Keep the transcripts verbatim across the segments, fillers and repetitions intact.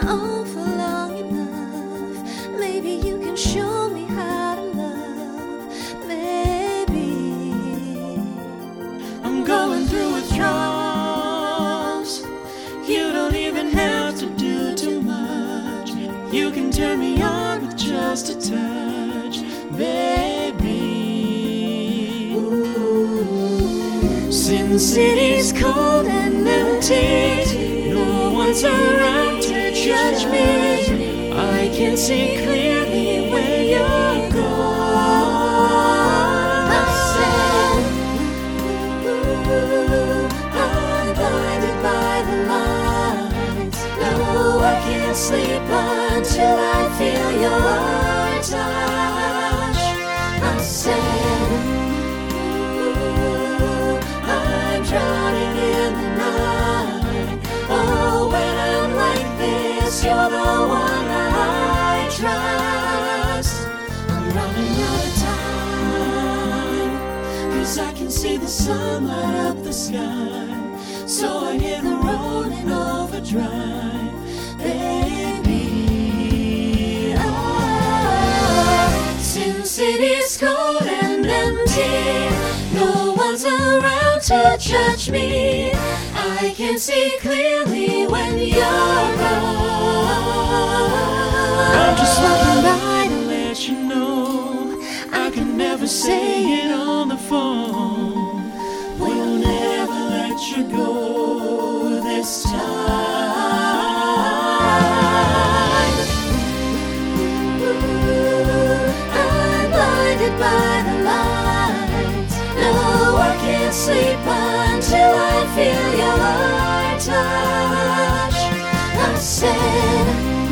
Oh, for long enough, maybe you can show me how to love. Maybe I'm going through withdrawals. You don't even have to do too much. You can turn me on with just a touch, baby. Ooh. Sin City's cold and empty. No one's around to judge me. I can see clearly where you're going. I said, ooh, I'm blinded by the lights. No, I can't sleep until I feel your touch. I said, ooh, I'm drowning in the night. Oh, when I'm like this, you're the one I trust. I'm running out of time, 'cause I can see the sun light up the sky. So I hit the road in overdrive, baby. oh, Sin City's cold and empty. No one's around to judge me. I can see clearly when you're gone. I'm just stopping by to let you know I can never say it on the phone. We'll never let you go this time. Ooh, I'm blinded by the lights. No, I can't sleep until I feel your touch. I said,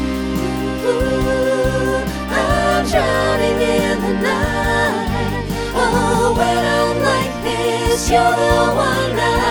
ooh, I'm drowning in the night. Oh, when I'm like this, you're the one I